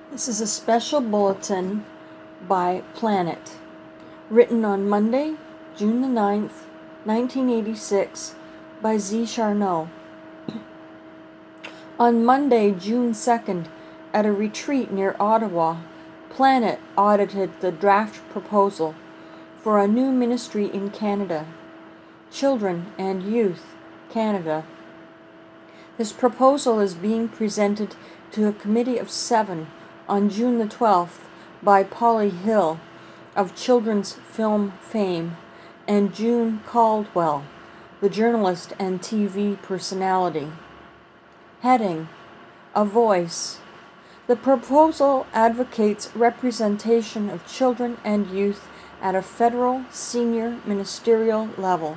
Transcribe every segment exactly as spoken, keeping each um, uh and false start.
This is a special bulletin by Planet, written on Monday, June the ninth, nineteen eighty-six, by Z. Charnow. On Monday, June second, at a retreat near Ottawa, Planet audited the draft proposal for a new ministry in Canada, Children and Youth Canada. This proposal is being presented to a committee of seven on June the twelfth by Polly Hill of children's film fame and June Caldwell, the journalist and T V personality. Heading: A Voice. The proposal advocates representation of children and youth at a federal senior ministerial level.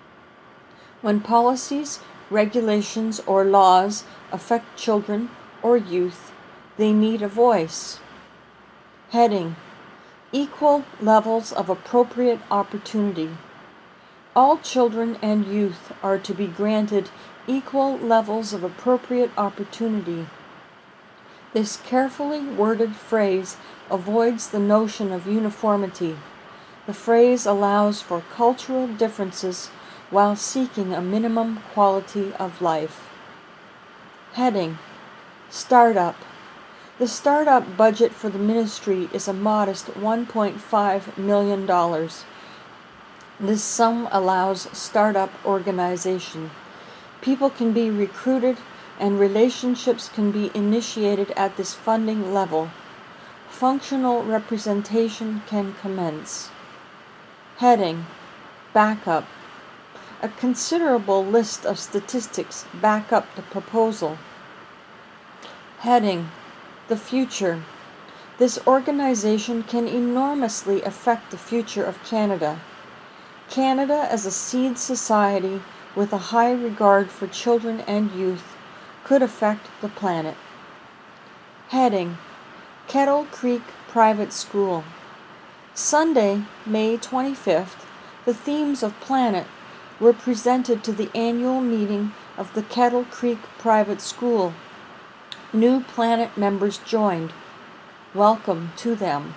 When policies, regulations, or laws affect children or youth, they need a voice. Heading: Equal levels of appropriate opportunity. All children and youth are to be granted equal levels of appropriate opportunity. This carefully worded phrase avoids the notion of uniformity. The phrase allows for cultural differences while seeking a minimum quality of life. Heading: Startup. The startup budget for the ministry is a modest one point five million dollars. This sum allows startup organization. People can be recruited and relationships can be initiated at this funding level. Functional representation can commence. Heading: Backup. A considerable list of statistics back up the proposal. Heading: The future. This organization can enormously affect the future of Canada. Canada as a seed society with a high regard for children and youth could affect the planet. Heading: Kettle Creek Private School. Sunday, May twenty-fifth, the themes of Planet were presented to the annual meeting of the Kettle Creek Private School. New Planet members joined. Welcome to them.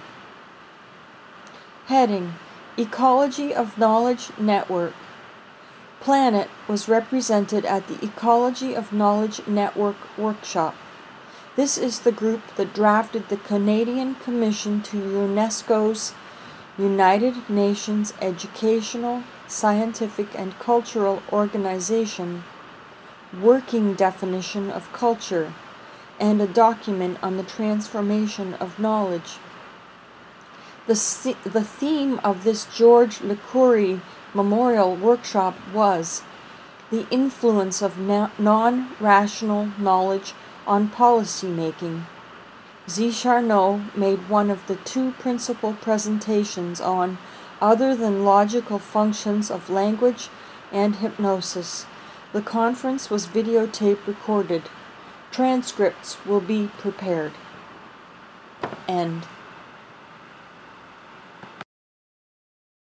Heading: Ecology of Knowledge Network. Planet was represented at the Ecology of Knowledge Network workshop. This is the group that drafted the Canadian Commission to UNESCO's United Nations Educational, Scientific and Cultural Organization working definition of culture and a document on the transformation of knowledge. The, the theme of this George LeCoury Memorial Workshop was the influence of na- non-rational knowledge on policy making. Z. Charnow made one of the two principal presentations on other than logical functions of language and hypnosis. The conference was videotape recorded. Transcripts will be prepared. End.